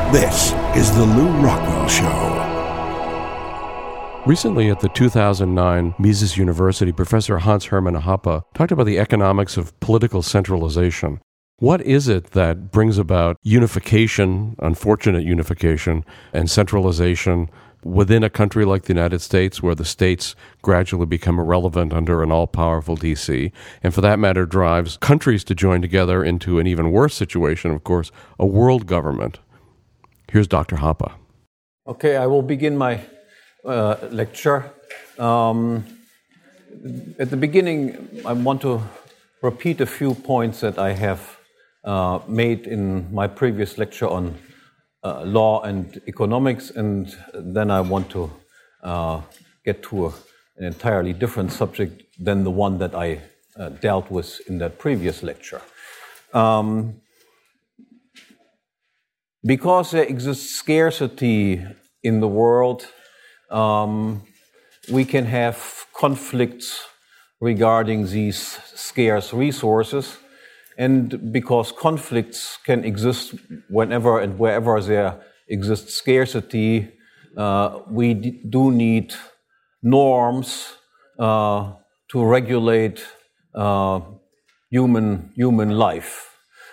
This is The Lew Rockwell Show. Recently at the 2009 Mises University, Professor Hans-Hermann Hoppe talked about the economics of political centralization. What is it that brings about unification, unfortunate unification, and centralization within a country like the United States, where the states gradually become irrelevant under an all-powerful DC, and for that matter drives countries to join together into an even worse situation, of course, a world government? Here's Dr. Hoppe. Okay, I will begin my lecture. At the beginning, I want to repeat a few points that I have made in my previous lecture on law and economics, and then I want to get to an entirely different subject than the one that I dealt with in that previous lecture. Because there exists scarcity in the world, we can have conflicts regarding these scarce resources. And because conflicts can exist whenever and wherever there exists scarcity, we do need norms to regulate human life.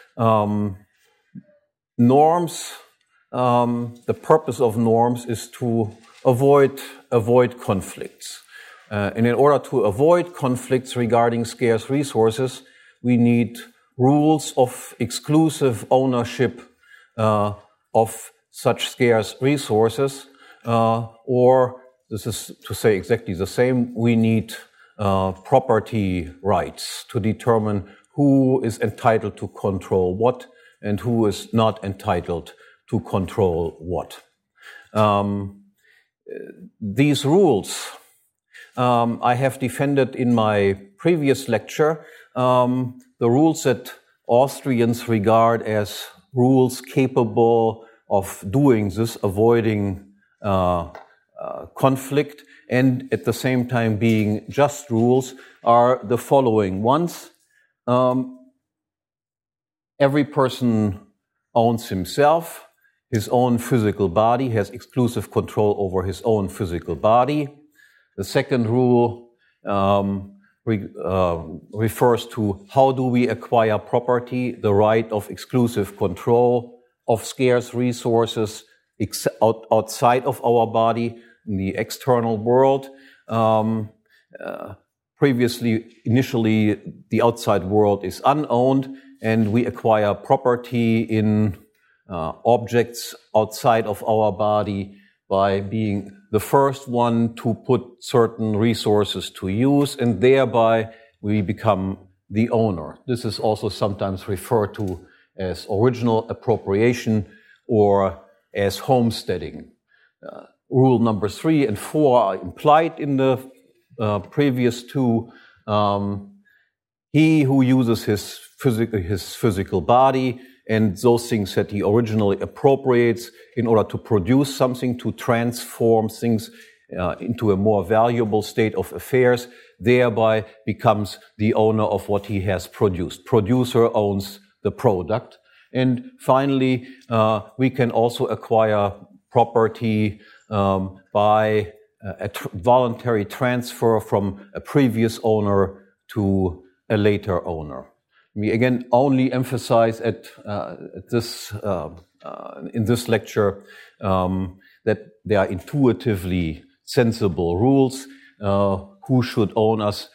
Norms, the purpose of norms is to avoid conflicts. And in order to avoid conflicts regarding scarce resources, we need rules of exclusive ownership of such scarce resources, or this is to say exactly the same, we need property rights to determine who is entitled to control what and who is not entitled to control what. These rules I have defended in my previous lecture, the rules that Austrians regard as rules capable of doing this, avoiding conflict, and at the same time being just rules, are the following ones. Every person owns himself, his own physical body, has exclusive control over his own physical body. The second rule refers to how do we acquire property, the right of exclusive control of scarce resources outside of our body, in the external world. Initially, the outside world is unowned, and we acquire property in objects outside of our body by being the first one to put certain resources to use, and thereby we become the owner. This is also sometimes referred to as original appropriation or as homesteading. Rule number 3 and 4 are implied in the previous two. He who uses his physical body and those things that he originally appropriates in order to produce something, to transform things into a more valuable state of affairs, thereby becomes the owner of what he has produced. Producer owns the product. And finally, we can also acquire property by a voluntary transfer from a previous owner to a later owner. We again only emphasize in this lecture that there are intuitively sensible rules. Who should own us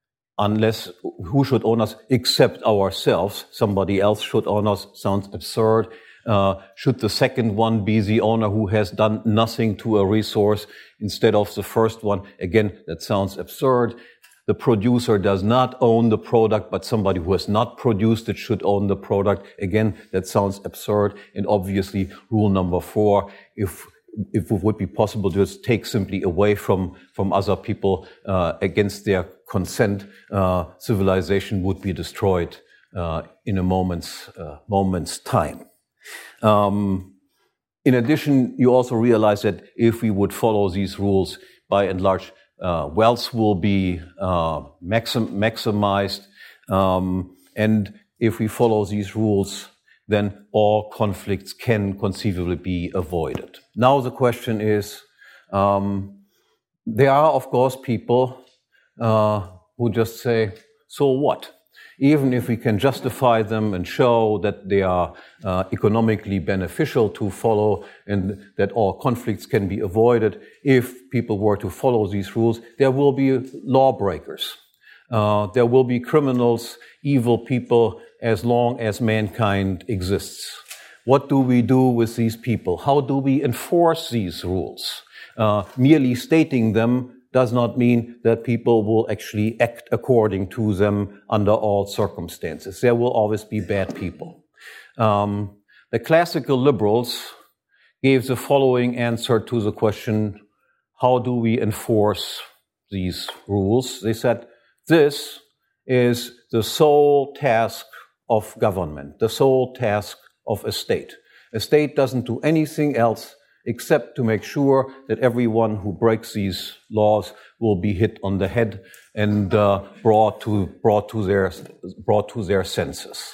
except ourselves? Somebody else should own us sounds absurd. Should the second one be the owner who has done nothing to a resource instead of the first one? Again, that sounds absurd. The producer does not own the product, but somebody who has not produced it should own the product. Again, that sounds absurd. And obviously, rule number 4, if it would be possible to just take simply away from other people against their consent, civilization would be destroyed in a moment's time. In addition, you also realize that if we would follow these rules, by and large, wealth will be maximized. And if we follow these rules, then all conflicts can conceivably be avoided. Now the question is, there are, of course, people who just say, so what? Even if we can justify them and show that they are economically beneficial to follow and that all conflicts can be avoided, if people were to follow these rules, there will be lawbreakers. There will be criminals, evil people, as long as mankind exists. What do we do with these people? How do we enforce these rules? Merely stating them does not mean that people will actually act according to them under all circumstances. There will always be bad people. The classical liberals gave the following answer to the question, how do we enforce these rules? They said, this is the sole task of government, the sole task of a state. A state doesn't do anything else except to make sure that everyone who breaks these laws will be hit on the head and brought to their senses.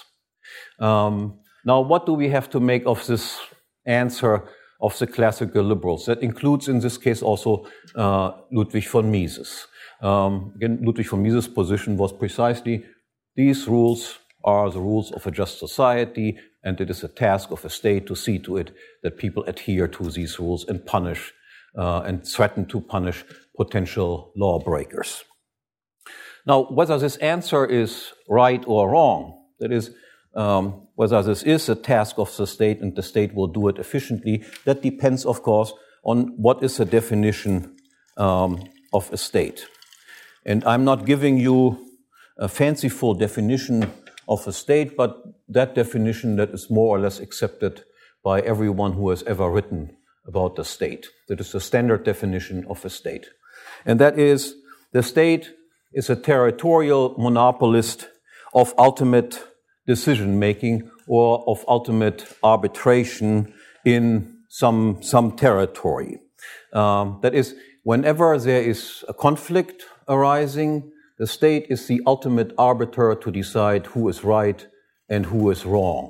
Now, what do we have to make of this answer of the classical liberals? That includes, in this case, also Ludwig von Mises. Again, Ludwig von Mises' position was precisely, these rules are the rules of a just society, and it is a task of a state to see to it that people adhere to these rules and punish and threaten to punish potential lawbreakers. Now, whether this answer is right or wrong, that is, whether this is a task of the state and the state will do it efficiently, that depends, of course, on what is the definition of a state. And I'm not giving you a fanciful definition of a state, but that definition that is more or less accepted by everyone who has ever written about the state. That is the standard definition of a state. And that is, the state is a territorial monopolist of ultimate decision-making or of ultimate arbitration in some territory. That is, whenever there is a conflict arising, the state is the ultimate arbiter to decide who is right and who is wrong.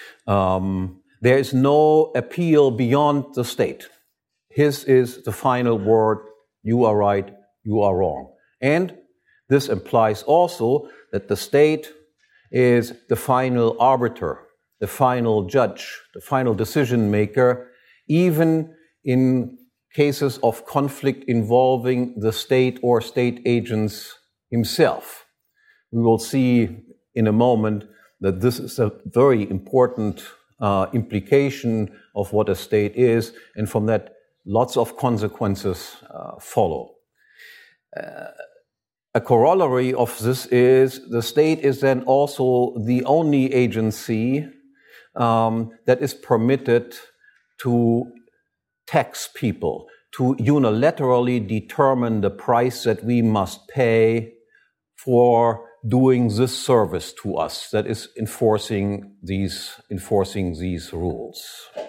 There is no appeal beyond the state. His is the final word. You are right, you are wrong. And this implies also that the state is the final arbiter, the final judge, the final decision maker, even in cases of conflict involving the state or state agents himself. We will see in a moment that this is a very important implication of what a state is, and from that lots of consequences follow. A corollary of this is the state is then also the only agency that is permitted to tax people, to unilaterally determine the price that we must pay for doing this service to us, that is enforcing these rules.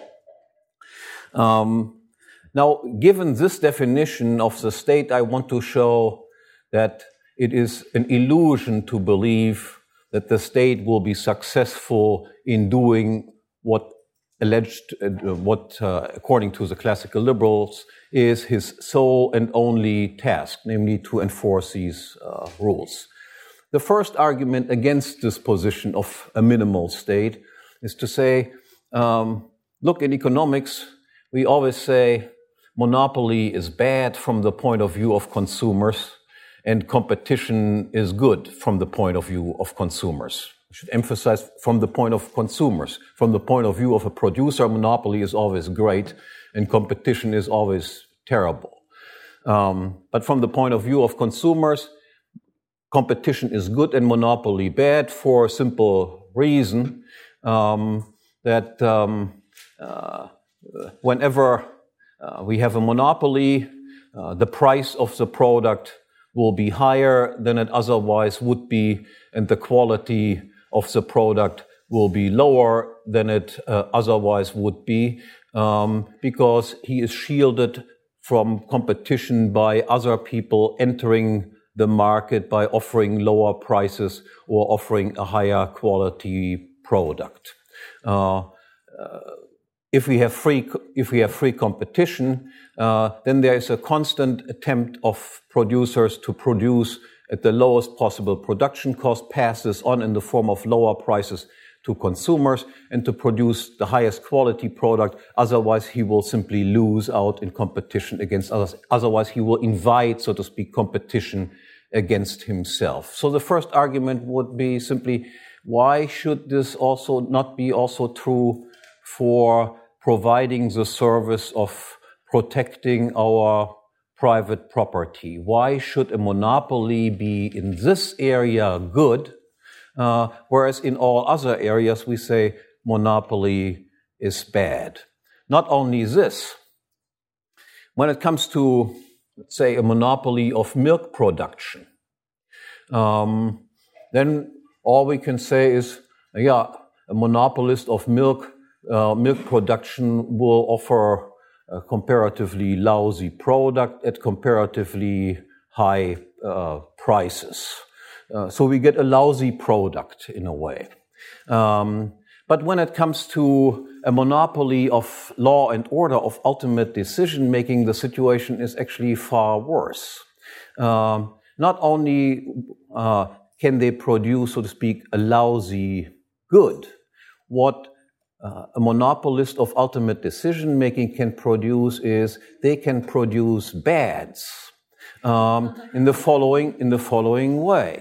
Now, given this definition of the state, I want to show that it is an illusion to believe that the state will be successful in doing what according to the classical liberals, is his sole and only task, namely to enforce these rules. The first argument against this position of a minimal state is to say, look, in economics, we always say monopoly is bad from the point of view of consumers, and competition is good from the point of view of consumers. I should emphasize from the point of consumers. From the point of view of a producer, monopoly is always great and competition is always terrible. But from the point of view of consumers, competition is good and monopoly bad for a simple reason that whenever we have a monopoly, the price of the product will be higher than it otherwise would be, and the quality of the product will be lower than it otherwise would be, because he is shielded from competition by other people entering the market by offering lower prices or offering a higher quality product. If we have free competition, then there is a constant attempt of producers to produce at the lowest possible production cost, pass this on in the form of lower prices to consumers, and to produce the highest quality product. Otherwise, he will simply lose out in competition against others. Otherwise, he will invite, so to speak, competition against himself. So the first argument would be simply, why should this also not be also true for providing the service of protecting our private property? Why should a monopoly be in this area good, whereas in all other areas we say monopoly is bad? Not only this, when it comes to, let's say, a monopoly of milk production, then all we can say is, a monopolist of milk production will offer a comparatively lousy product at comparatively high prices. So we get a lousy product in a way. But when it comes to a monopoly of law and order, of ultimate decision making, the situation is actually far worse. Not only can they produce, so to speak, a lousy good, what a monopolist of ultimate decision making can produce is they can produce bads in the following way.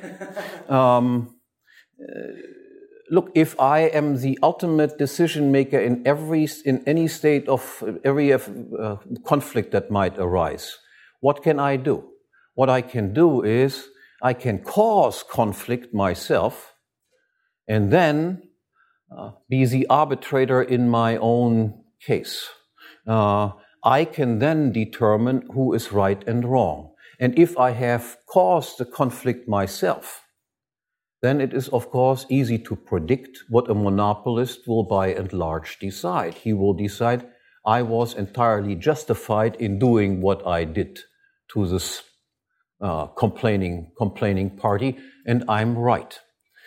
Look, if I am the ultimate decision maker in any state of every conflict that might arise, what can I do? What I can do is I can cause conflict myself, and then be the arbitrator in my own case. I can then determine who is right and wrong. And if I have caused the conflict myself, then it is, of course, easy to predict what a monopolist will by and large decide. He will decide, I was entirely justified in doing what I did to this complaining party, and I'm right.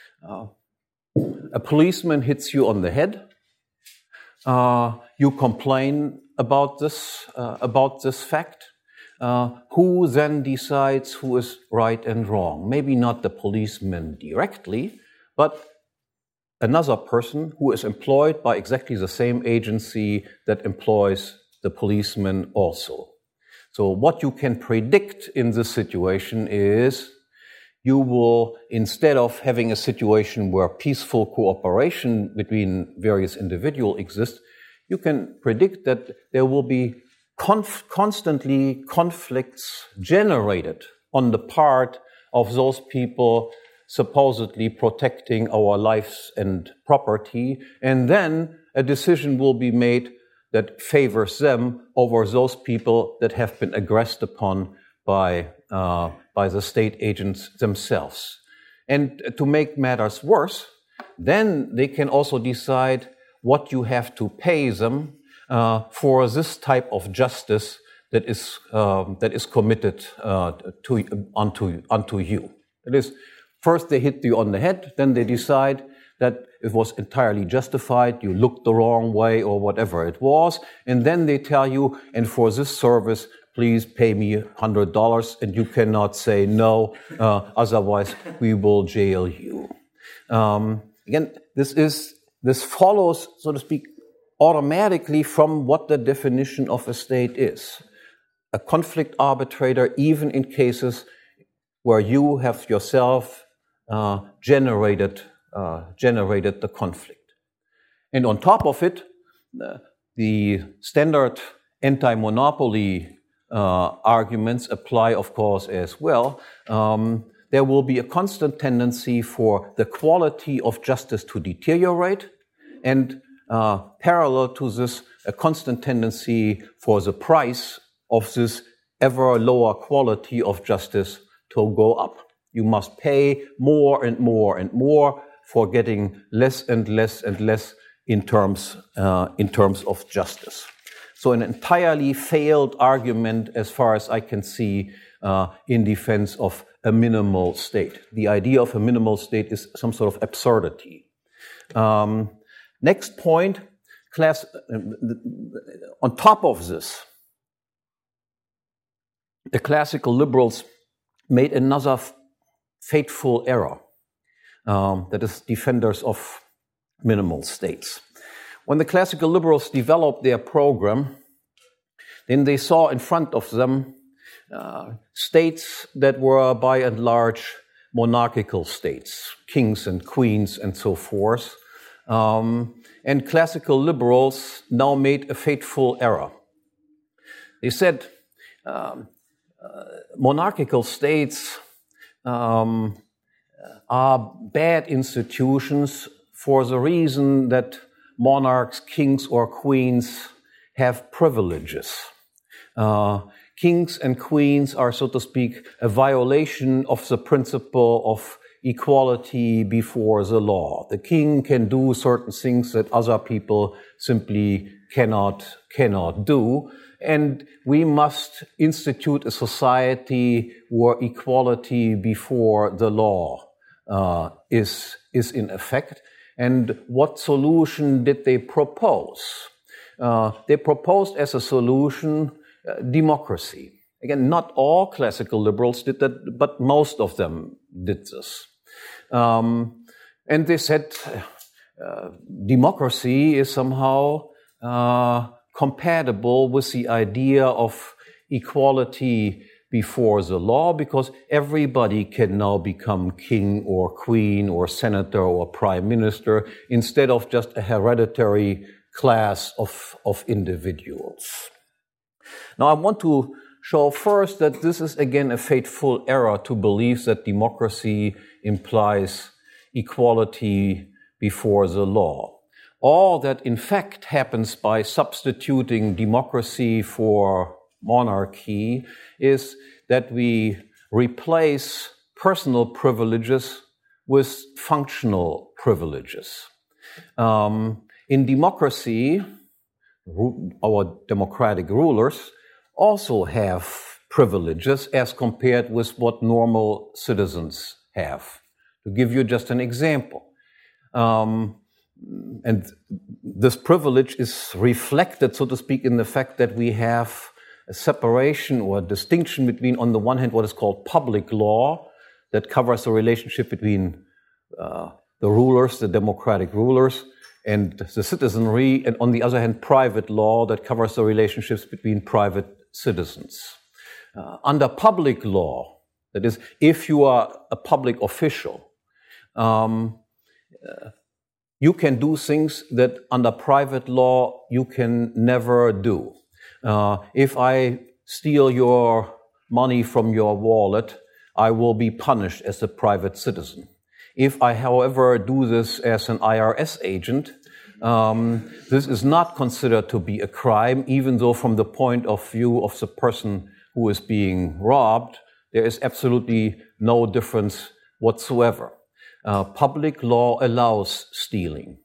A policeman hits you on the head. You complain about this fact. Who then decides who is right and wrong? Maybe not the policeman directly, but another person who is employed by exactly the same agency that employs the policeman also. So what you can predict in this situation is you will, instead of having a situation where peaceful cooperation between various individuals exists, you can predict that there will be constantly conflicts generated on the part of those people supposedly protecting our lives and property, and then a decision will be made that favors them over those people that have been aggressed upon by the state agents themselves. And to make matters worse, then they can also decide what you have to pay them for this type of justice that is committed unto you. That is, first they hit you on the head, then they decide that it was entirely justified, you looked the wrong way or whatever it was, and then they tell you, and for this service, please pay me $100, and you cannot say no, otherwise we will jail you. Again, this follows, so to speak, automatically from what the definition of a state is. A conflict arbitrator, even in cases where you have yourself generated the conflict. And on top of it, the standard anti-monopoly arguments apply, of course, as well. There will be a constant tendency for the quality of justice to deteriorate, and parallel to this, a constant tendency for the price of this ever lower quality of justice to go up. You must pay more and more and more for getting less and less and less in terms of justice. So an entirely failed argument, as far as I can see, in defense of a minimal state. The idea of a minimal state is some sort of absurdity. Next point, on top of this, the classical liberals made another fateful error, that is, defenders of minimal states. When the classical liberals developed their program, then they saw in front of them states that were by and large monarchical states, kings and queens and so forth. And classical liberals now made a fateful error. They said monarchical states are bad institutions for the reason that monarchs, kings or queens have privileges. Kings and queens are, so to speak, a violation of the principle of equality before the law. The king can do certain things that other people simply cannot do. And we must institute a society where equality before the law is in effect. And what solution did they propose? They proposed as a solution democracy. Again, not all classical liberals did that, but most of them did this. And they said democracy is somehow compatible with the idea of equality before the law, because everybody can now become king or queen or senator or prime minister instead of just a hereditary class of individuals. Now, I want to show first that this is again a fateful error to believe that democracy implies equality before the law. All that in fact happens by substituting democracy for monarchy is that we replace personal privileges with functional privileges. In democracy, our democratic rulers also have privileges as compared with what normal citizens have. To give you just an example, and this privilege is reflected, so to speak, in the fact that we have a separation or a distinction between, on the one hand, what is called public law, that covers the relationship between the rulers, the democratic rulers, and the citizenry, and on the other hand, private law that covers the relationships between private citizens. Under public law, that is, if you are a public official, you can do things that under private law you can never do. If I steal your money from your wallet, I will be punished as a private citizen. If I, however, do this as an IRS agent, this is not considered to be a crime, even though from the point of view of the person who is being robbed, there is absolutely no difference whatsoever. Public law allows stealing.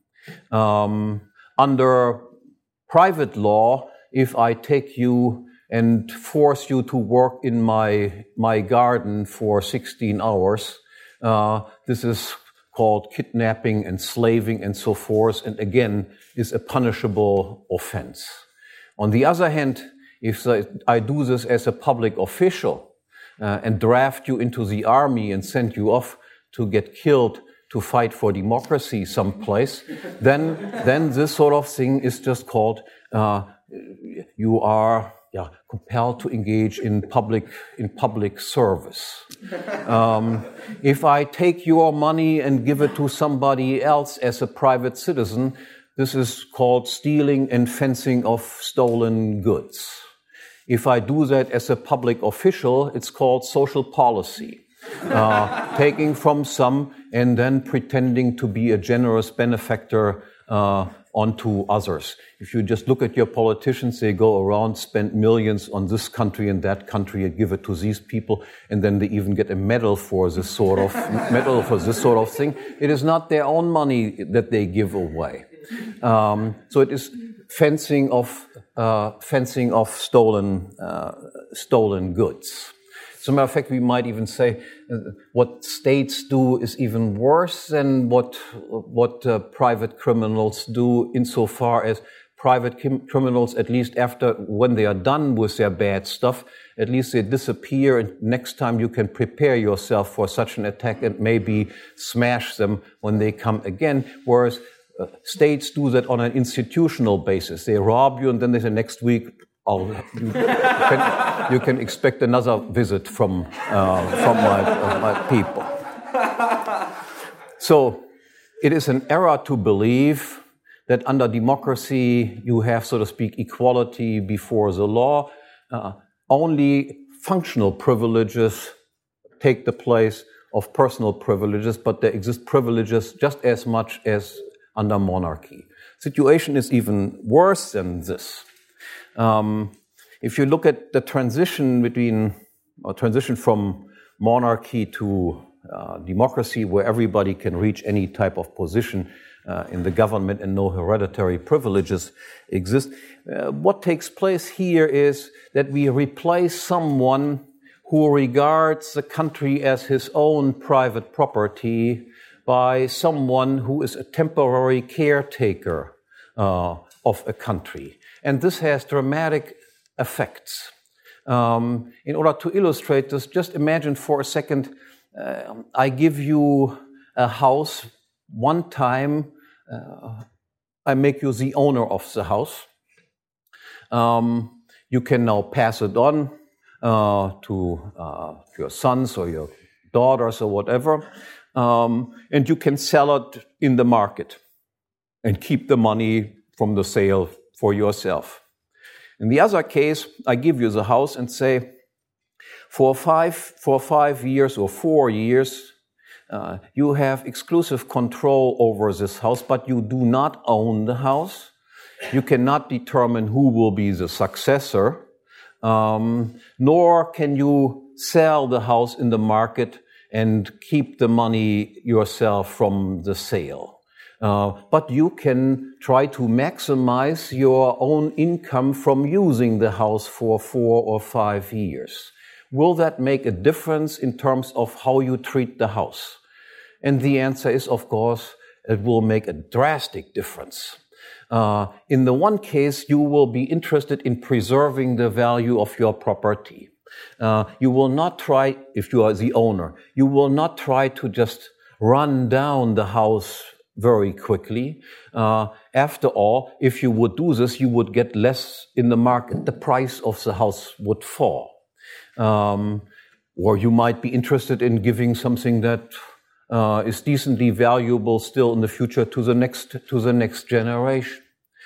Under private law, if I take you and force you to work in my garden for 16 hours, this is called kidnapping and slaving and so forth, and again, is a punishable offense. On the other hand, if I do this as a public official and draft you into the army and send you off to get killed to fight for democracy someplace, then this sort of thing is just called you are compelled to engage in public service. If I take your money and give it to somebody else as a private citizen, this is called stealing and fencing of stolen goods. If I do that as a public official, it's called social policy. Taking from some and then pretending to be a generous benefactor onto others. If you just look at your politicians, they go around, spend millions on this country and that country and give it to these people, and then they even get a medal for this sort of thing. It is not their own money that they give away. So it is fencing of stolen goods. As a matter of fact, we might even say what states do is even worse than what private criminals do, insofar as private criminals, at least after, when they are done with their bad stuff, at least they disappear, and next time you can prepare yourself for such an attack and maybe smash them when they come again, whereas states do that on an institutional basis. They rob you and then they say next week, you can expect another visit from my people. So it is an error to believe that under democracy you have, so to speak, equality before the law. Only functional privileges take the place of personal privileges, but there exist privileges just as much as under monarchy. Situation is even worse than this. If you look at the transition from monarchy to democracy, where everybody can reach any type of position in the government and no hereditary privileges exist, what takes place here is that we replace someone who regards the country as his own private property by someone who is a temporary caretaker of a country. And this has dramatic effects. In order to illustrate this, just imagine for a second, I give you a house. One time, I make you the owner of the house. You can now pass it on to your sons or your daughters or whatever, and you can sell it in the market and keep the money from the sale for yourself. In the other case, I give you the house and say, for 5 years or 4 years, you have exclusive control over this house, but you do not own the house. You cannot determine who will be the successor, nor can you sell the house in the market and keep the money yourself from the sale. But you can try to maximize your own income from using the house for 4 or 5 years. Will that make a difference in terms of how you treat the house? And the answer is, of course, it will make a drastic difference. In the one case, you will be interested in preserving the value of your property. You will not try, if you are the owner, you will not try to just run down the house very quickly. After all, if you would do this, you would get less in the market. The price of the house would fall. Or you might be interested in giving something that is decently valuable still in the future to the next generation.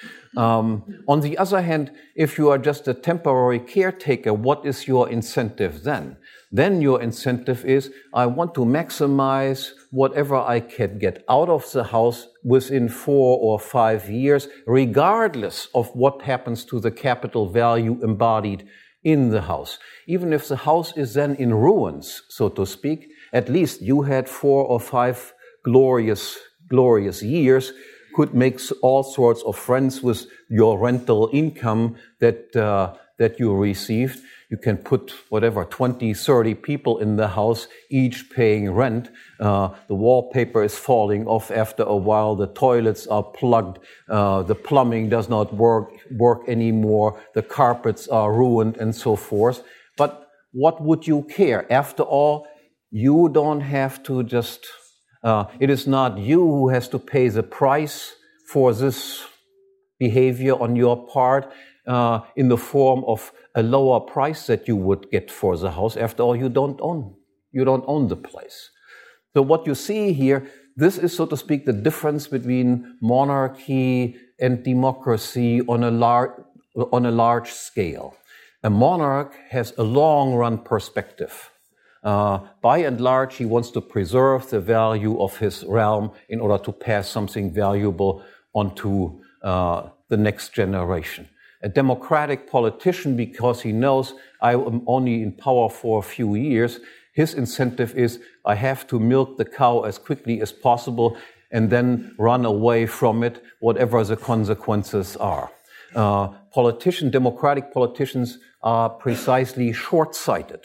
On the other hand, if you are just a temporary caretaker, what is your incentive then? Then your incentive is, I want to maximize whatever I can get out of the house within 4 or 5 years, regardless of what happens to the capital value embodied in the house. Even if the house is then in ruins, so to speak, at least you had 4 or 5 glorious years, could make all sorts of friends with your rental income that you received. You can put 20, 30 people in the house, each paying rent. The wallpaper is falling off after a while. The toilets are plugged. The plumbing does not work anymore. The carpets are ruined and so forth. But what would you care? After all, you don't have to just... it is not you who has to pay the price for this behavior on your part in the form of a lower price that you would get for the house. After all, you don't own the place. So what you see here, this is, so to speak, the difference between monarchy and democracy on a large scale. A monarch has a long-run perspective. By and large, he wants to preserve the value of his realm in order to pass something valuable onto the next generation. A democratic politician, because he knows I am only in power for a few years, his incentive is I have to milk the cow as quickly as possible and then run away from it, whatever the consequences are. Democratic politicians are precisely short-sighted.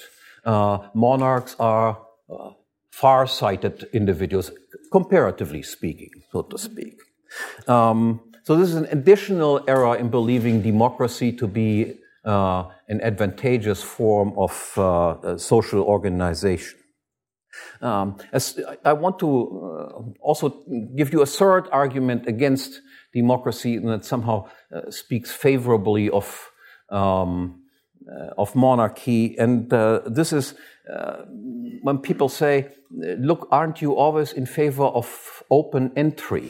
Monarchs are far-sighted individuals, comparatively speaking, so to speak. So this is an additional error in believing democracy to be an advantageous form of social organization. As I want to also give you a third argument against democracy, and that somehow speaks favorably of monarchy, and this is when people say, "Look, aren't you always in favor of open entry?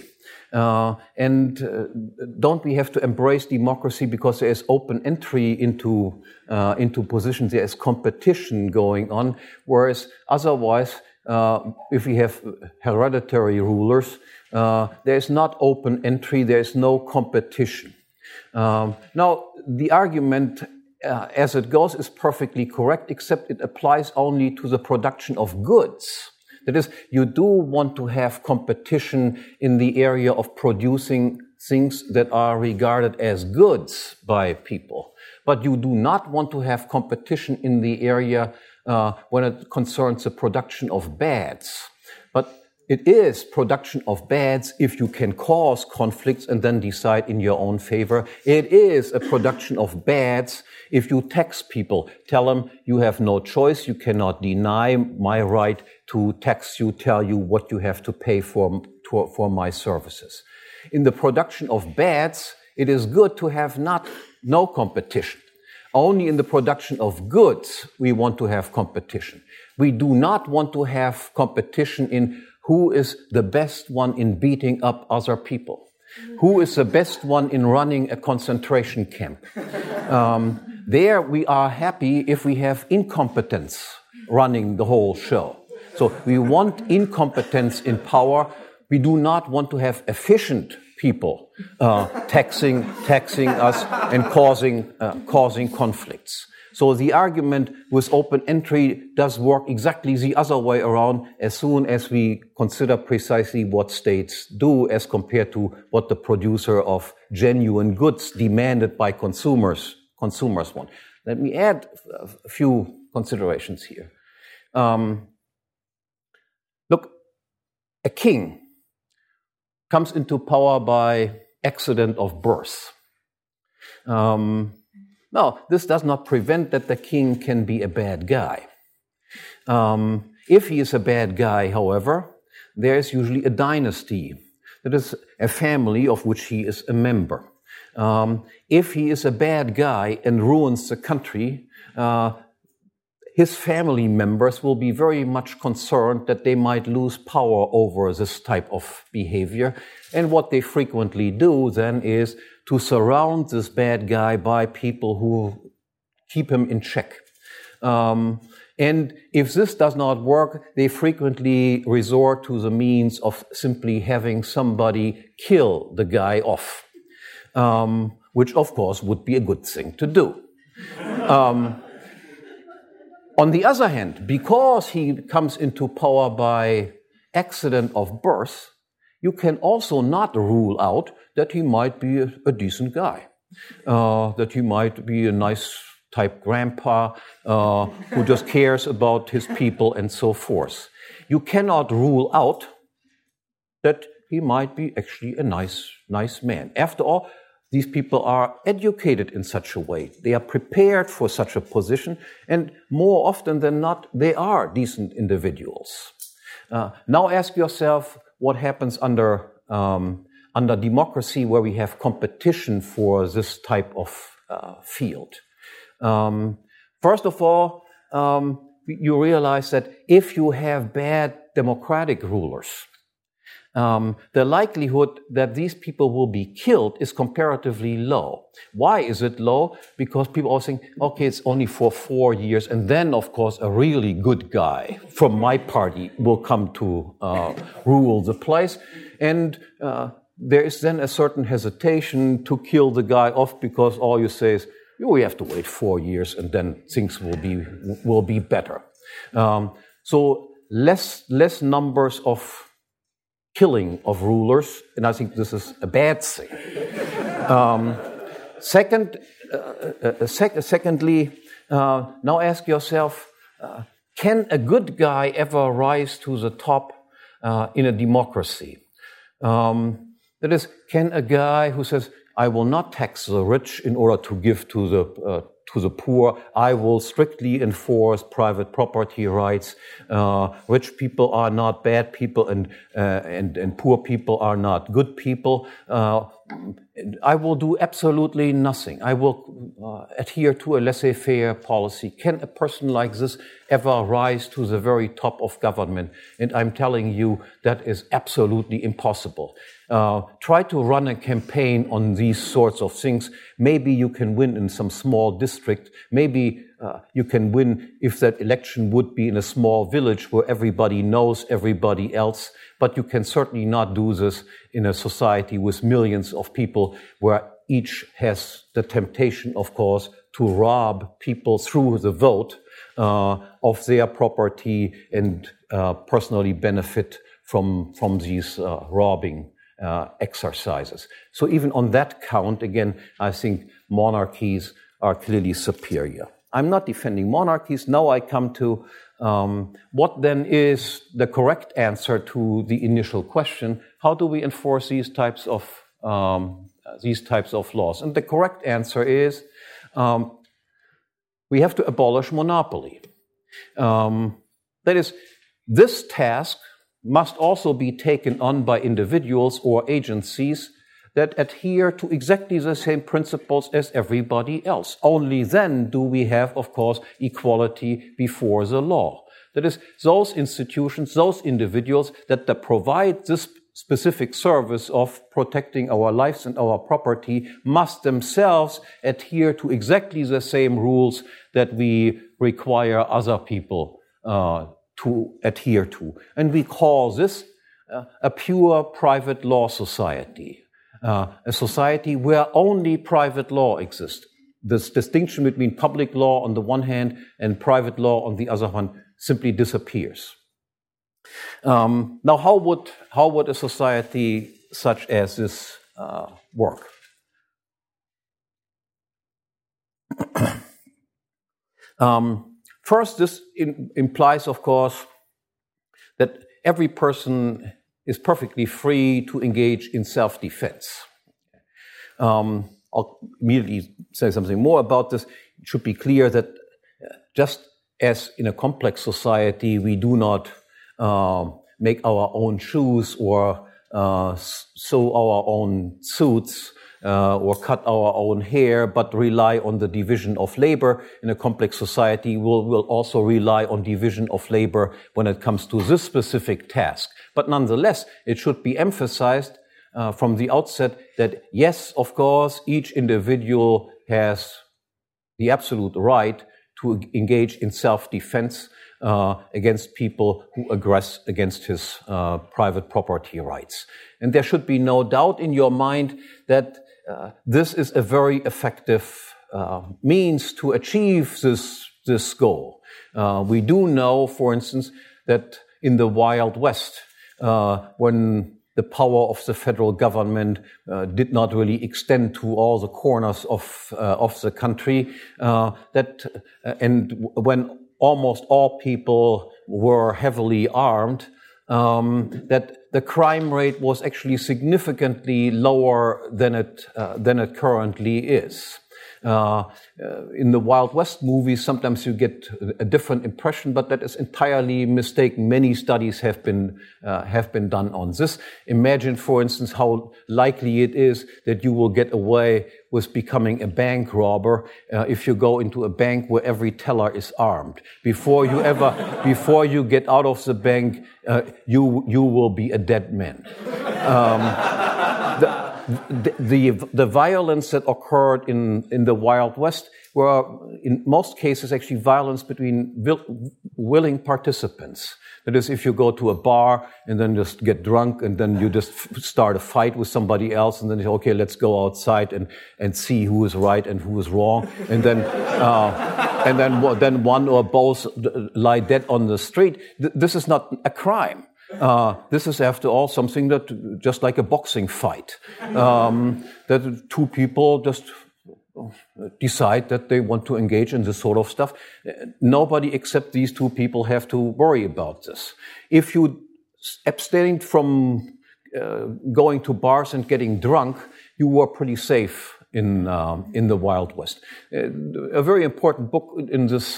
And don't we have to embrace democracy because there is open entry into positions? There is competition going on, whereas otherwise, if we have hereditary rulers, there is not open entry. There is no competition." Now, the argument as it goes is perfectly correct, except it applies only to the production of goods. That is, you do want to have competition in the area of producing things that are regarded as goods by people. But you do not want to have competition in the area when it concerns the production of bads. But it is production of bads if you can cause conflicts and then decide in your own favor. It is a production of bads if you tax people, tell them you have no choice, you cannot deny my right to tax you, tell you what you have to pay for my services. In the production of bads, it is good to have no competition. Only in the production of goods we want to have competition. We do not want to have competition in who is the best one in beating up other people, who is the best one in running a concentration camp. There we are happy if we have incompetence running the whole show. So we want incompetence in power. We do not want to have efficient people taxing us and causing conflicts. So the argument with open entry does work exactly the other way around as soon as we consider precisely what states do as compared to what the producer of genuine goods demanded by consumers want. Let me add a few considerations here. Look, a king comes into power by accident of birth. Now, this does not prevent that the king can be a bad guy. If he is a bad guy, however, there is usually a dynasty. That is a family of which he is a member. If he is a bad guy and ruins the country, his family members will be very much concerned that they might lose power over this type of behavior. And what they frequently do then is to surround this bad guy by people who keep him in check. And if this does not work, they frequently resort to the means of simply having somebody kill the guy off, which of course would be a good thing to do. On the other hand, because he comes into power by accident of birth, you can also not rule out that he might be a decent guy, that he might be a nice type grandpa who just cares about his people and so forth. You cannot rule out that he might be actually a nice man. After all, these people are educated in such a way. They are prepared for such a position, and more often than not, they are decent individuals. Now ask yourself what happens under democracy where we have competition for this type of field. First of all, you realize that if you have bad democratic rulers, the likelihood that these people will be killed is comparatively low. Why is it low? Because people always think, okay, it's only for 4 years, and then, of course, a really good guy from my party will come to rule the place. And there is then a certain hesitation to kill the guy off because all you say is, we have to wait 4 years and then things will be better. So less numbers of killing of rulers, and I think this is a bad thing. Secondly, now ask yourself, can a good guy ever rise to the top in a democracy? That is, can a guy who says, I will not tax the rich in order to give to the poor, I will strictly enforce private property rights, rich people are not bad people and poor people are not good people, I will do absolutely nothing. I will adhere to a laissez-faire policy. Can a person like this ever rise to the very top of government? And I'm telling you, that is absolutely impossible. Try to run a campaign on these sorts of things. Maybe you can win in some small district. Maybe you can win if that election would be in a small village where everybody knows everybody else. But you can certainly not do this in a society with millions of people where each has the temptation, of course, to rob people through the vote of their property and personally benefit from these robbing exercises. So even on that count, again, I think monarchies are clearly superior. I'm not defending monarchies. Now I come to what then is the correct answer to the initial question: how do we enforce these types of laws? And the correct answer is we have to abolish monopoly. That is, this task must also be taken on by individuals or agencies that adhere to exactly the same principles as everybody else. Only then do we have, of course, equality before the law. That is, those institutions, those individuals that provide this specific service of protecting our lives and our property must themselves adhere to exactly the same rules that we require other people to adhere to. And we call this a pure private law society. A society where only private law exists. This distinction between public law on the one hand and private law on the other hand simply disappears. Now, how would a society such as this work? First, this implies, of course, that every person is perfectly free to engage in self-defense. I'll immediately say something more about this. It should be clear that just as in a complex society, we do not make our own shoes or sew our own suits or cut our own hair, but rely on the division of labor. In a complex society, we'll also rely on division of labor when it comes to this specific task. But nonetheless, it should be emphasized from the outset that, yes, of course, each individual has the absolute right to engage in self-defense against people who aggress against his private property rights. And there should be no doubt in your mind that this is a very effective means to achieve this goal. We do know, for instance, that in the Wild West, when the power of the federal government did not really extend to all the corners of the country, and when almost all people were heavily armed, that the crime rate was actually significantly lower than it currently is. In the Wild West movies, sometimes you get a different impression, but that is entirely mistaken. Many studies have been done on this. Imagine, for instance, how likely it is that you will get away with becoming a bank robber if you go into a bank where every teller is armed. Before you get out of the bank, you will be a dead man. The violence that occurred in the Wild West were, in most cases, actually violence between willing participants. That is, if you go to a bar and then just get drunk and then you just start a fight with somebody else and then you say, okay, let's go outside and see who is right and who is wrong. And then one or both lie dead on the street. This is not a crime. This is, after all, something that, just like a boxing fight, that two people just decide that they want to engage in this sort of stuff. Nobody except these two people have to worry about this. If you abstain from going to bars and getting drunk, you were pretty safe in the Wild West. A very important book in this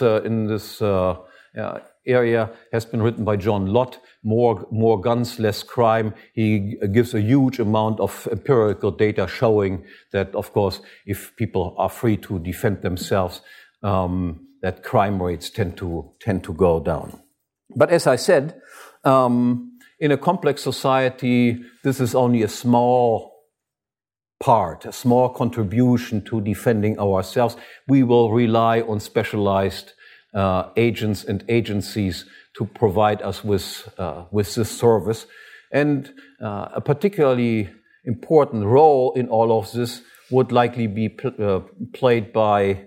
area has been written by John Lott, More Guns, Less Crime. He gives a huge amount of empirical data showing that, of course, if people are free to defend themselves, that crime rates tend to go down. But as I said, in a complex society, this is only a small part, a small contribution to defending ourselves. We will rely on specialized agents and agencies to provide us with this service. And a particularly important role in all of this would likely be played by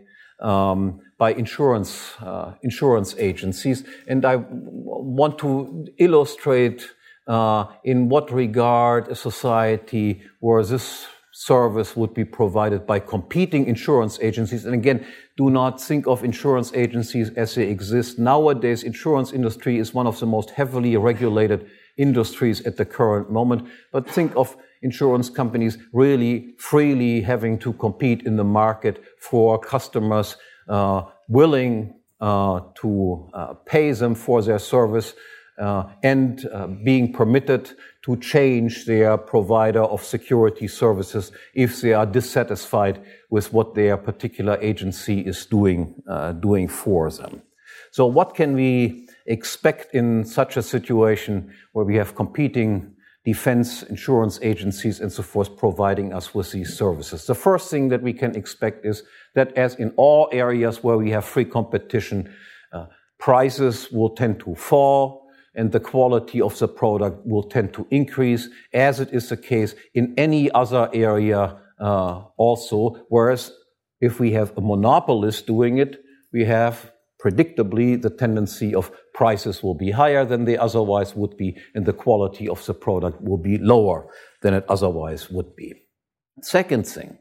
insurance agencies. And I want to illustrate in what regard a society where this service would be provided by competing insurance agencies. And again, do not think of insurance agencies as they exist. Nowadays, insurance industry is one of the most heavily regulated industries at the current moment. But think of insurance companies really freely having to compete in the market for customers willing to pay them for their service and being permitted to change their provider of security services if they are dissatisfied with what their particular agency is doing for them. So what can we expect in such a situation where we have competing defense insurance agencies and so forth providing us with these services? The first thing that we can expect is that, as in all areas where we have free competition, prices will tend to fall, and the quality of the product will tend to increase, as it is the case in any other area also. Whereas if we have a monopolist doing it, we have predictably the tendency of prices will be higher than they otherwise would be, and the quality of the product will be lower than it otherwise would be. Second thing,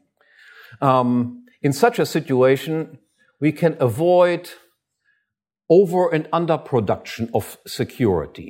in such a situation, we can avoid over and under production of security.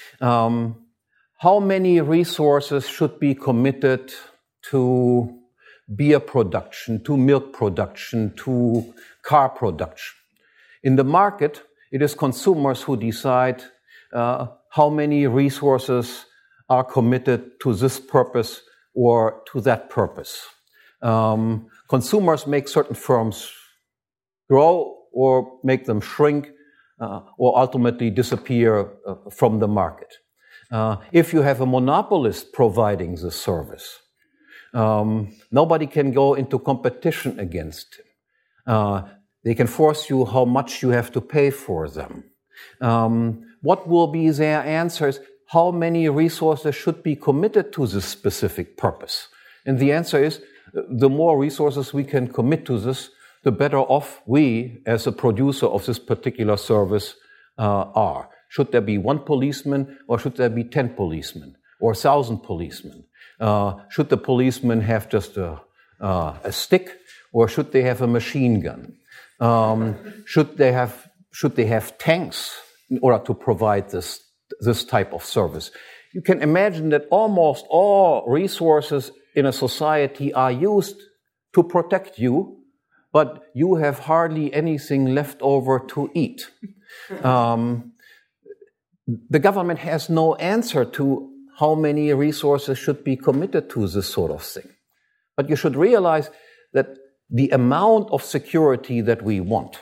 How many resources should be committed to beer production, to milk production, to car production? In the market, it is consumers who decide how many resources are committed to this purpose or to that purpose. Consumers make certain firms grow or make them shrink, or ultimately disappear from the market. If you have a monopolist providing this service, nobody can go into competition against him. They can force you how much you have to pay for them. What will be their answers? How many resources should be committed to this specific purpose? And the answer is, the more resources we can commit to this, the better off we, as a producer of this particular service, are. Should there be one policeman, or should there be 10 policemen, or 1,000 policemen? Should the policemen have just a stick, or should they have a machine gun? Should they have tanks in order to provide this type of service? You can imagine that almost all resources in a society are used to protect you, but you have hardly anything left over to eat. The government has no answer to how many resources should be committed to this sort of thing. But you should realize that the amount of security that we want,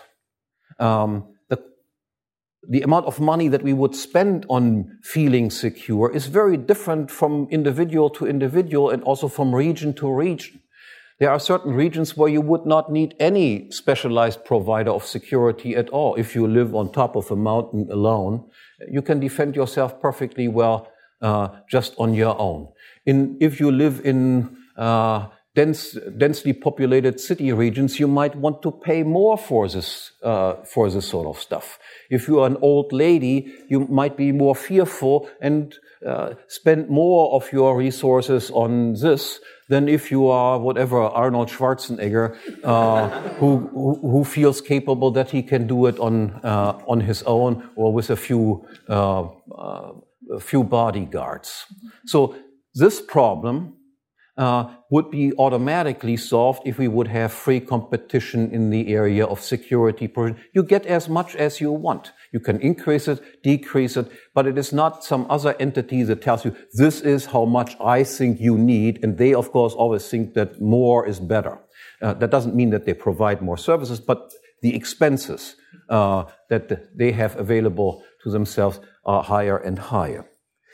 the amount of money that we would spend on feeling secure is very different from individual to individual and also from region to region. There are certain regions where you would not need any specialized provider of security at all. If you live on top of a mountain alone, you can defend yourself perfectly well just on your own. If you live in densely populated city regions, you might want to pay more for this sort of stuff. If you are an old lady, you might be more fearful and spend more of your resources on this than if you are whatever Arnold Schwarzenegger, who feels capable that he can do it on his own or with a few bodyguards. So this problem would be automatically solved if we would have free competition in the area of security provision. You get as much as you want. You can increase it, decrease it, but it is not some other entity that tells you, this is how much I think you need, and they, of course, always think that more is better. That doesn't mean that they provide more services, but the expenses that they have available to themselves are higher and higher.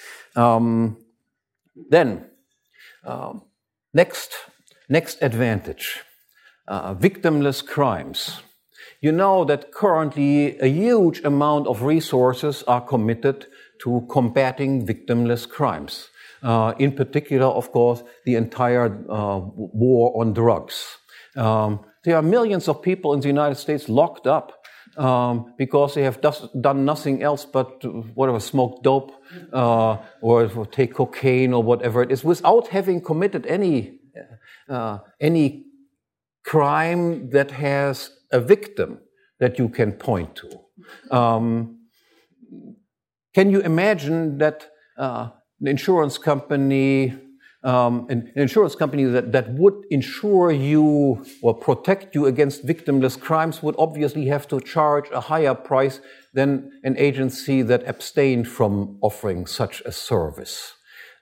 Next advantage, victimless crimes. You know that currently a huge amount of resources are committed to combating victimless crimes. In particular, of course, the entire war on drugs. There are millions of people in the United States locked up because they have done nothing else but smoke dope or take cocaine or whatever it is, without having committed any crime that has a victim that you can point to. Can you imagine that an insurance company that would insure you or protect you against victimless crimes would obviously have to charge a higher price than an agency that abstained from offering such a service?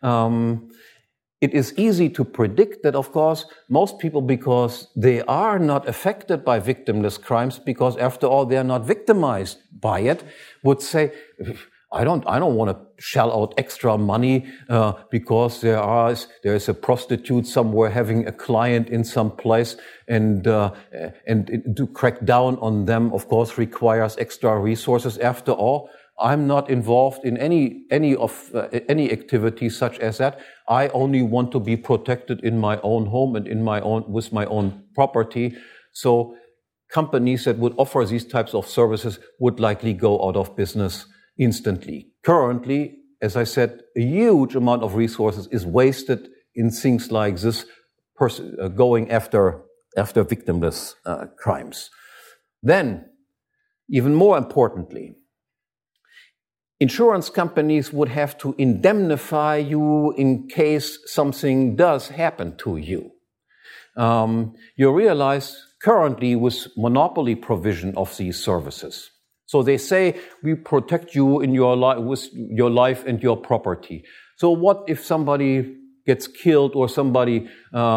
It is easy to predict that, of course, most people, because they are not affected by victimless crimes, because after all they are not victimized by it, would say, I don't want to shell out extra money because there is a prostitute somewhere having a client in some place, and to crack down on them, of course, requires extra resources. After all, I'm not involved in any activity such as that. I only want to be protected in my own home and with my own property. So companies that would offer these types of services would likely go out of business instantly. Currently, as I said, a huge amount of resources is wasted in things like this, going after victimless crimes. Then, even more importantly, insurance companies would have to indemnify you in case something does happen to you. You realize currently with monopoly provision of these services. So they say, we protect you in your with your life and your property. So what if somebody gets killed or somebody's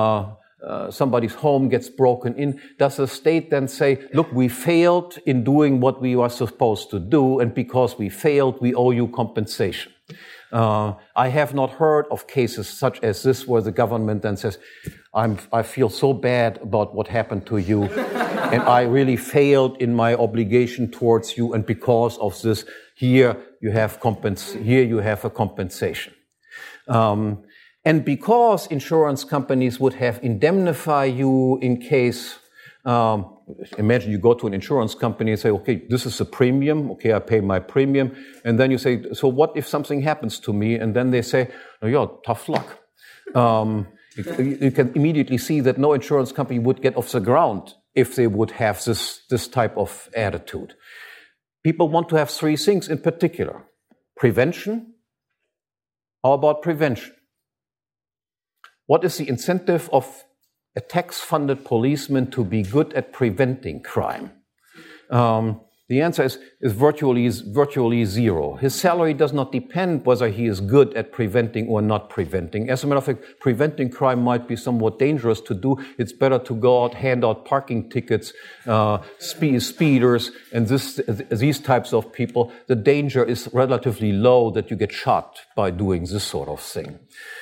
home gets broken in? Does the state then say, look, we failed in doing what we were supposed to do, and because we failed, we owe you compensation? I have not heard of cases such as this where the government then says, I feel so bad about what happened to you, and I really failed in my obligation towards you, and because of this, here you have a compensation. And because insurance companies would have indemnify you in case, imagine you go to an insurance company and say, okay, this is a premium, okay, I pay my premium, and then you say, so what if something happens to me? And then they say, oh, yeah, tough luck. You can immediately see that no insurance company would get off the ground if they would have this type of attitude. People want to have three things in particular. Prevention. How about prevention? What is the incentive of a tax-funded policeman to be good at preventing crime? The answer is virtually zero. His salary does not depend whether he is good at preventing or not preventing. As a matter of fact, preventing crime might be somewhat dangerous to do. It's better to go out, hand out parking tickets, speeders, and these types of people. The danger is relatively low that you get shot by doing this sort of thing.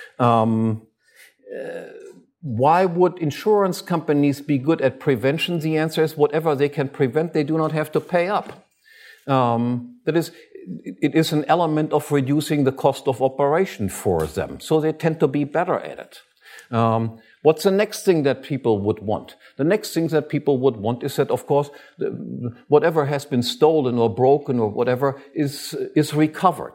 Why would insurance companies be good at prevention? The answer is whatever they can prevent, they do not have to pay up. That is, it is an element of reducing the cost of operation for them. So they tend to be better at it. What's the next thing that people would want? The next thing that people would want is that, of course, whatever has been stolen or broken or whatever is recovered.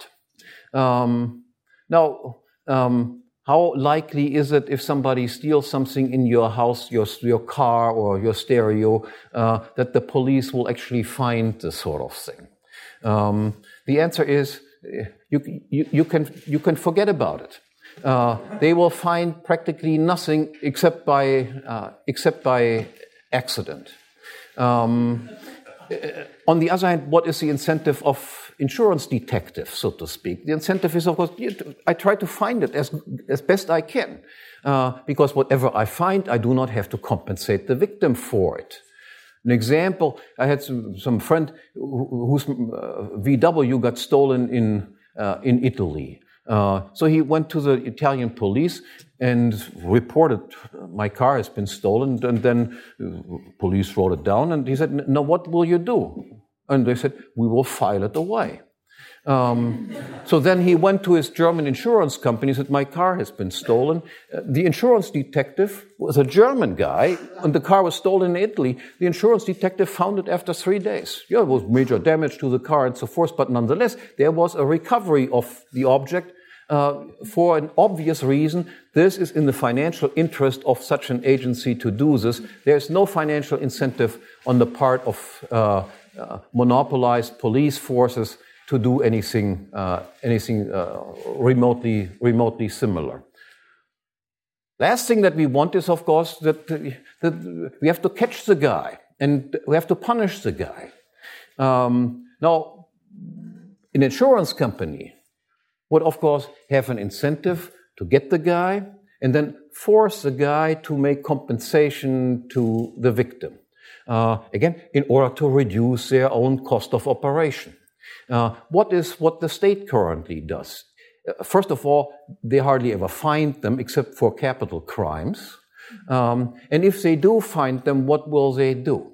How likely is it if somebody steals something in your house, your car or your stereo, that the police will actually find this sort of thing? The answer is you can forget about it. They will find practically nothing except by accident. On the other hand, what is the incentive of insurance detective, so to speak? The incentive is, of course, I try to find it as best I can, because whatever I find, I do not have to compensate the victim for it. An example, I had some friend whose VW got stolen in Italy. So he went to the Italian police and reported, my car has been stolen, and then police wrote it down, and he said, "Now what will you do?" And they said, "We will file it away." So then he went to his German insurance company and said, "My car has been stolen." The insurance detective was a German guy, and the car was stolen in Italy. The insurance detective found it after 3 days. Yeah, it was major damage to the car and so forth, but nonetheless, there was a recovery of the object for an obvious reason. This is in the financial interest of such an agency to do this. There's no financial incentive on the part of monopolized police forces to do anything remotely similar. Last thing that we want is, of course, that we have to catch the guy and we have to punish the guy. Now, an insurance company would, of course, have an incentive to get the guy and then force the guy to make compensation to the victim. Again, in order to reduce their own cost of operation. What the state currently does? First of all, they hardly ever find them except for capital crimes. And if they do find them, what will they do?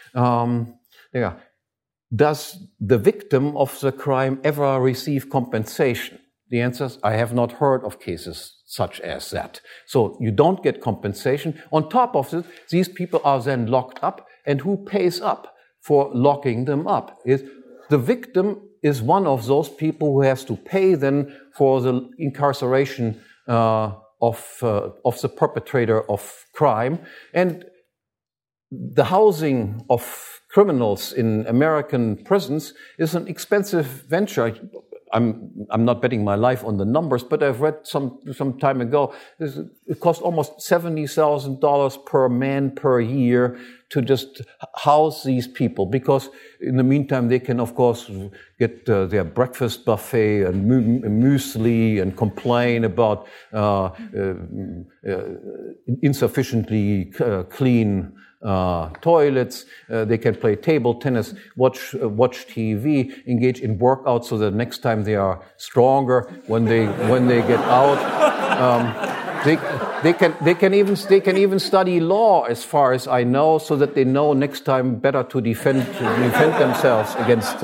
Does the victim of the crime ever receive compensation? The answer is, I have not heard of cases such as that. So you don't get compensation. On top of it, these people are then locked up, and who pays up for locking them up? The victim is one of those people who has to pay then for the incarceration of the perpetrator of crime. And the housing of criminals in American prisons is an expensive venture. I'm not betting my life on the numbers, but I've read some time ago, it costs almost $70,000 per man per year to just house these people, because in the meantime they can, of course, get their breakfast buffet and muesli and complain about insufficiently clean toilets. They can play table tennis, watch TV, engage in workouts so that next time they are stronger when they get out. They can even study law, as far as I know, so that they know next time better to defend themselves against.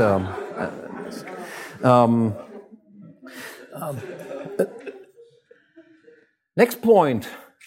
Next point.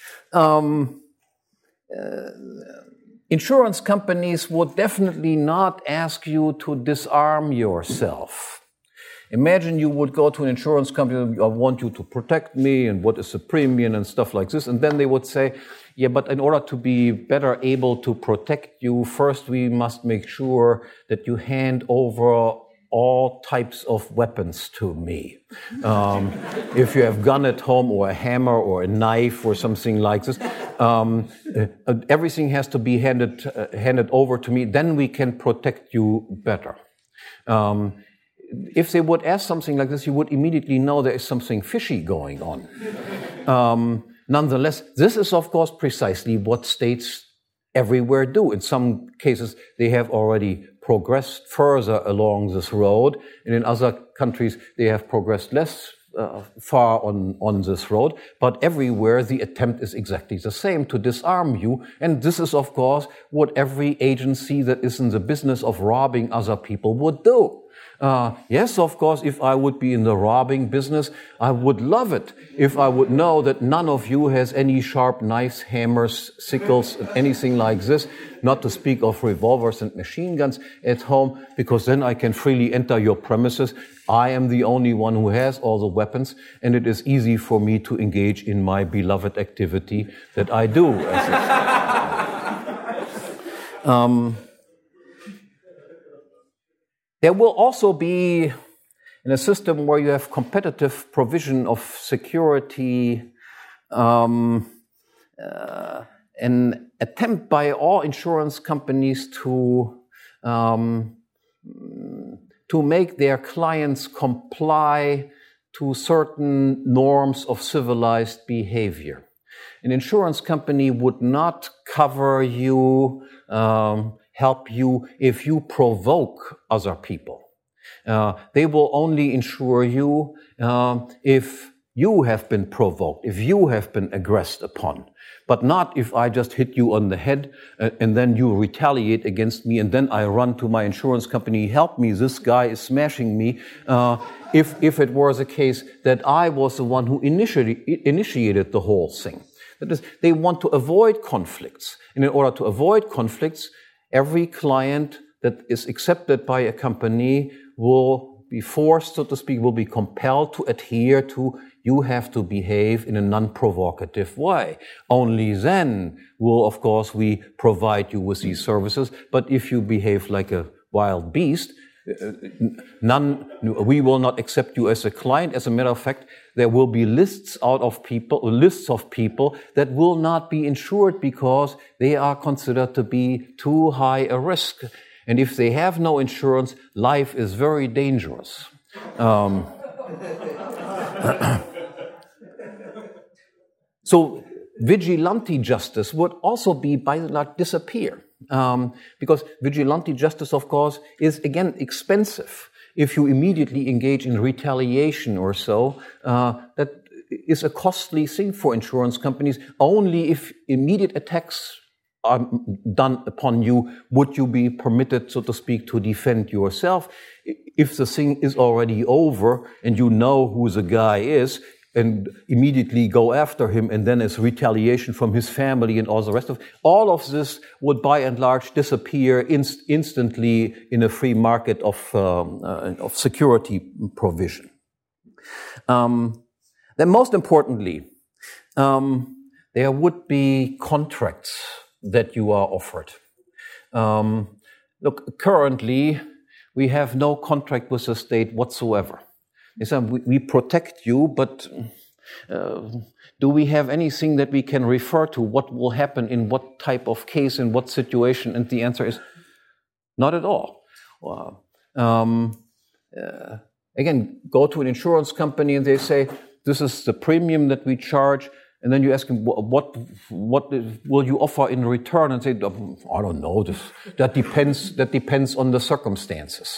Insurance companies would definitely not ask you to disarm yourself. Imagine you would go to an insurance company, I want you to protect me, and what is the premium and stuff like this. And then they would say, yeah, but in order to be better able to protect you, first we must make sure that you hand over all types of weapons to me. If you have a gun at home or a hammer or a knife or something like this, everything has to be handed over to me. Then we can protect you better. If they would ask something like this, you would immediately know there is something fishy going on. Nonetheless, this is, of course, precisely what states everywhere do. In some cases, they have already progressed further along this road, and in other countries, they have progressed less far on this road. But everywhere, the attempt is exactly the same, to disarm you. And this is, of course, what every agency that is in the business of robbing other people would do. Yes, of course, if I would be in the robbing business, I would love it if I would know that none of you has any sharp knives, hammers, sickles, anything like this, not to speak of revolvers and machine guns at home, because then I can freely enter your premises. I am the only one who has all the weapons, and it is easy for me to engage in my beloved activity that I do. There will also be, in a system where you have competitive provision of security, an attempt by all insurance companies to make their clients comply to certain norms of civilized behavior. An insurance company would not cover you, help you if you provoke other people. They will only insure you if you have been provoked, if you have been aggressed upon, but not if I just hit you on the head and then you retaliate against me and then I run to my insurance company, help me, this guy is smashing me. If it was a case that I was the one who initiated the whole thing. That is, they want to avoid conflicts. And in order to avoid conflicts, every client that is accepted by a company will be forced, so to speak, will be compelled to adhere to, you have to behave in a non-provocative way. Only then will, of course, we provide you with these services. But if you behave like a wild beast, we will not accept you as a client. As a matter of fact, there will be lists of people that will not be insured because they are considered to be too high a risk. And if they have no insurance, life is very dangerous. So vigilante justice would also be by and large disappear. Because vigilante justice, of course, is again expensive. If you immediately engage in retaliation or so, that is a costly thing for insurance companies. Only if immediate attacks are done upon you would you be permitted, so to speak, to defend yourself. If the thing is already over and you know who the guy is, and immediately go after him, and then as retaliation from his family and all the rest of it. All of this would by and large disappear instantly in a free market of security provision. Then most importantly, there would be contracts that you are offered. Look, currently, we have no contract with the state whatsoever. They said, we protect you, but do we have anything that we can refer to? What will happen in what type of case, in what situation? And the answer is, not at all. Again, go to an insurance company and they say, this is the premium that we charge. And then you ask them, what will you offer in return? And say, I don't know, that depends on the circumstances.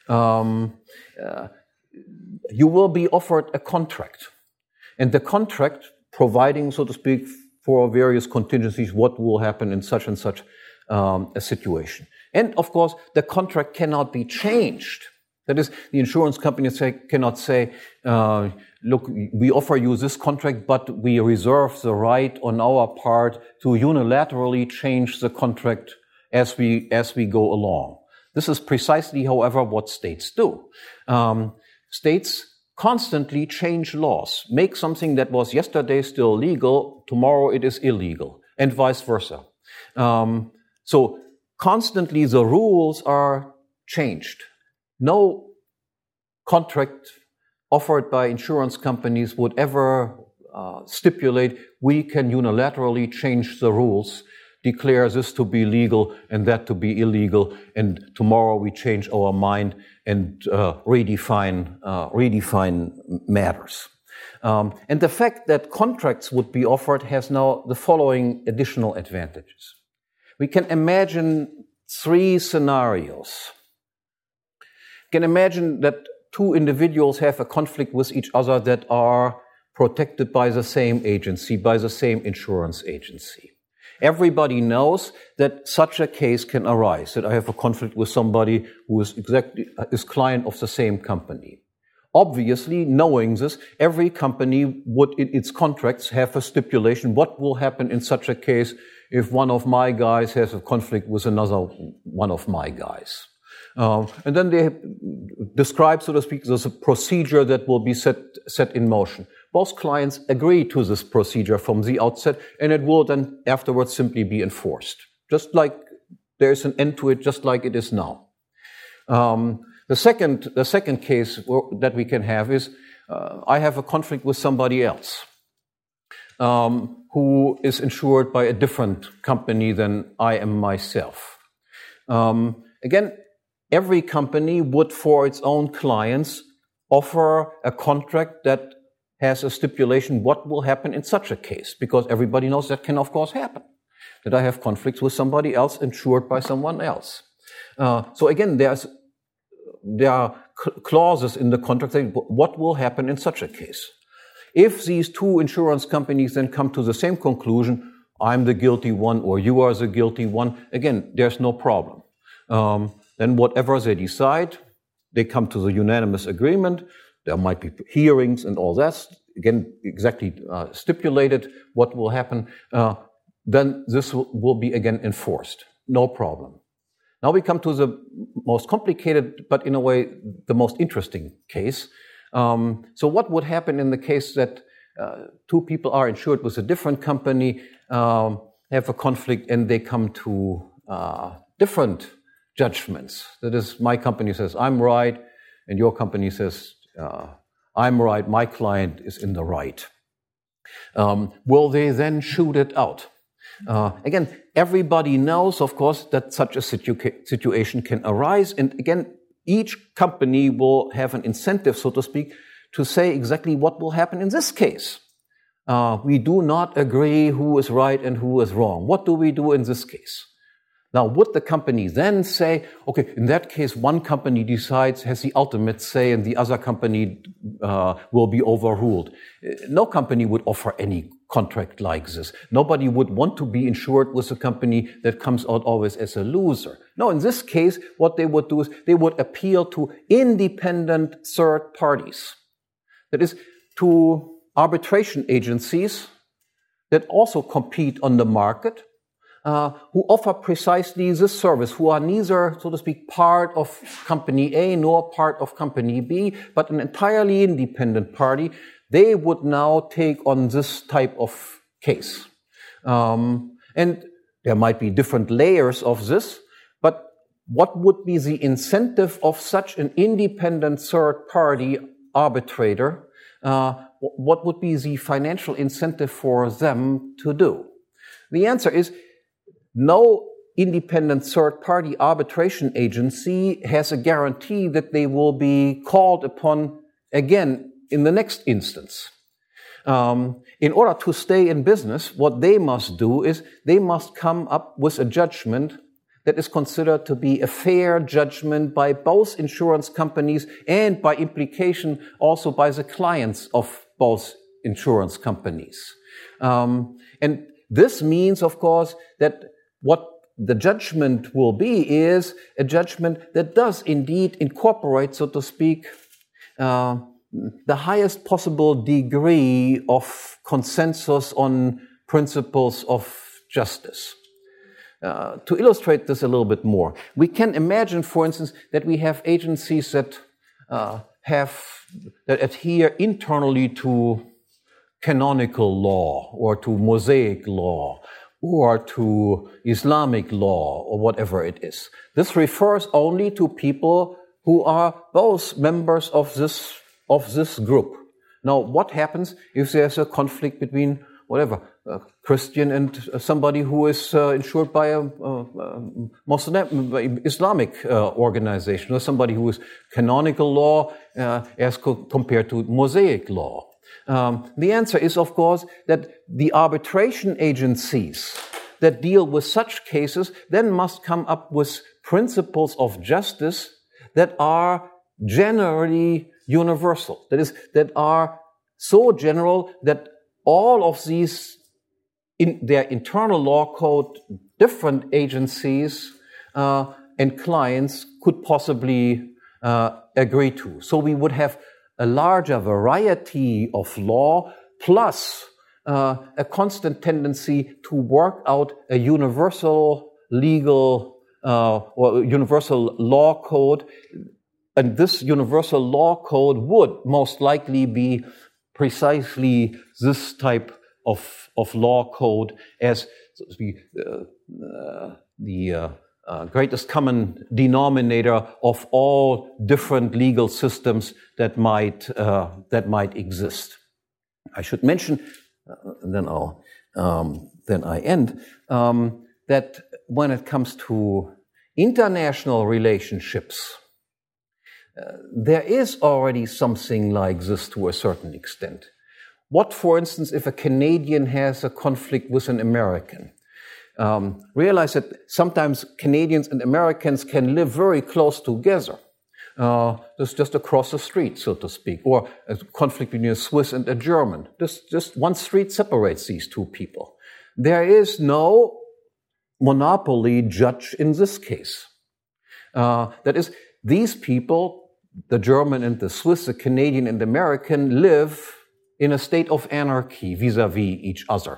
You will be offered a contract. And the contract, providing, so to speak, for various contingencies, what will happen in such and such a situation. And, of course, the contract cannot be changed. That is, the insurance company cannot say, look, we offer you this contract, but we reserve the right on our part to unilaterally change the contract as we go along. This is precisely, however, what states do. States constantly change laws, make something that was yesterday still legal, tomorrow it is illegal, and vice versa. So constantly the rules are changed. No contract offered by insurance companies would ever stipulate we can unilaterally change the rules, declare this to be legal and that to be illegal, and tomorrow we change our mind and redefine matters. And the fact that contracts would be offered has now the following additional advantages. We can imagine 3 scenarios. We can imagine that 2 individuals have a conflict with each other that are protected by the same agency, by the same insurance agency. Everybody knows that such a case can arise, that I have a conflict with somebody who is client of the same company. Obviously, knowing this, every company would in its contracts have a stipulation what will happen in such a case if one of my guys has a conflict with another one of my guys. And then they describe, so to speak, there's a procedure that will be set in motion. Both clients agree to this procedure from the outset, and it will then afterwards simply be enforced. Just like there's an end to it, just like it is now. The second case that we can have is I have a conflict with somebody else who is insured by a different company than I am myself. Again, every company would, for its own clients, offer a contract that has a stipulation what will happen in such a case, because everybody knows that can, of course, happen, that I have conflicts with somebody else insured by someone else. So again, there are clauses in the contract saying what will happen in such a case. If these two insurance companies then come to the same conclusion, I'm the guilty one or you are the guilty one, again, there's no problem. Then whatever they decide, they come to the unanimous agreement. There might be hearings and all that. Again, exactly stipulated what will happen. Then this will be again enforced. No problem. Now we come to the most complicated, but in a way, the most interesting case. So what would happen in the case that two people are insured with a different company, have a conflict, and they come to different judgments? That is, my company says, I'm right, and your company says, I'm right, my client is in the right. Will they then shoot it out? Again, everybody knows, of course, that such a situation can arise. And again, each company will have an incentive, so to speak, to say exactly what will happen in this case. We do not agree who is right and who is wrong. What do we do in this case? Now, would the company then say, okay, in that case, one company decides, has the ultimate say, and the other company will be overruled? No company would offer any contract like this. Nobody would want to be insured with a company that comes out always as a loser. No, in this case, what they would do is they would appeal to independent third parties. That is, to arbitration agencies that also compete on the market, who offer precisely this service, who are neither, so to speak, part of company A nor part of company B, but an entirely independent party. They would now take on this type of case. And there might be different layers of this, but what would be the incentive of such an independent third-party arbitrator? What would be the financial incentive for them to do? The answer is no independent third-party arbitration agency has a guarantee that they will be called upon again in the next instance. In order to stay in business, what they must do is they must come up with a judgment that is considered to be a fair judgment by both insurance companies and by implication also by the clients of both insurance companies. And this means, of course, that what the judgment will be is a judgment that does indeed incorporate, so to speak, the highest possible degree of consensus on principles of justice. To illustrate this a little bit more, we can imagine, for instance, that we have agencies that adhere internally to canonical law or to Mosaic law or to Islamic law or whatever it is. This refers only to people who are both members of this group. Now, what happens if there's a conflict between whatever, a Christian and somebody who is insured by a Muslim, Islamic organization, or somebody who is canonical law as compared to Mosaic law? The answer is, of course, that the arbitration agencies that deal with such cases then must come up with principles of justice that are generally universal. That is, that are so general that all of these in their internal law code, different agencies and clients could possibly agree to. So we would have a larger variety of law plus a constant tendency to work out a universal legal or universal law code. And this universal law code would most likely be precisely this type of law code as the greatest common denominator of all different legal systems that might exist. I should mention, and then I end, that when it comes to international relationships, there is already something like this to a certain extent. What, for instance, if a Canadian has a conflict with an American? Realize that sometimes Canadians and Americans can live very close together. Just across the street, so to speak, or a conflict between a Swiss and a German. Just one street separates these two people. There is no monopoly judge in this case. That is, these people, the German and the Swiss, the Canadian and the American, live in a state of anarchy vis-à-vis each other.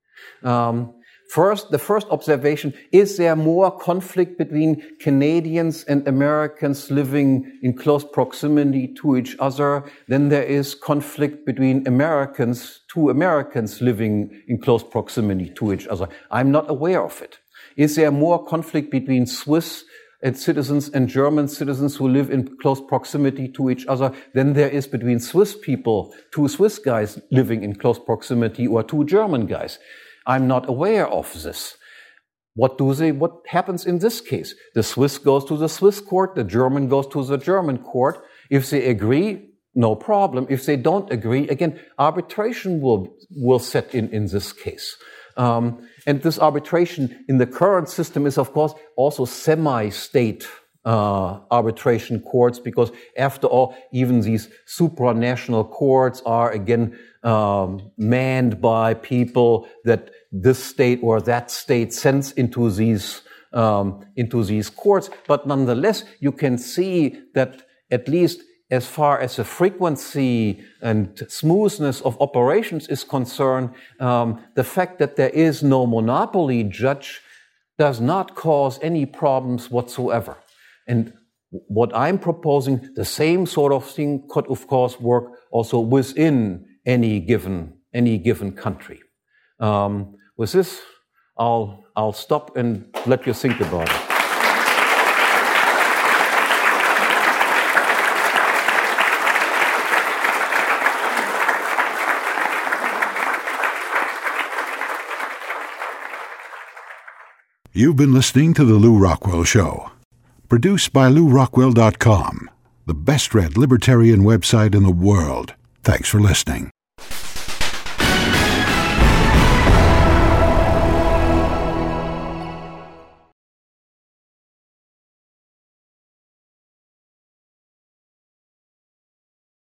The first observation, is there more conflict between Canadians and Americans living in close proximity to each other than there is conflict between two Americans living in close proximity to each other? I'm not aware of it. Is there more conflict between Swiss citizens and German citizens who live in close proximity to each other than there is between Swiss people, two Swiss guys living in close proximity, or two German guys? I'm not aware of this. What happens in this case? The Swiss goes to the Swiss court, the German goes to the German court. If they agree, no problem. If they don't agree, again, arbitration will set in this case. And this arbitration in the current system is, of course, also semi-state arbitration courts, because after all, even these supranational courts are again manned by people that this state or that state sends into these courts. But nonetheless, you can see that at least as far as the frequency and smoothness of operations is concerned, the fact that there is no monopoly judge does not cause any problems whatsoever. And what I'm proposing, the same sort of thing could, of course, work also within any given country. With this, I'll stop and let you think about it. You've been listening to The Lew Rockwell Show. Produced by LewRockwell.com, the best-read libertarian website in the world. Thanks for listening.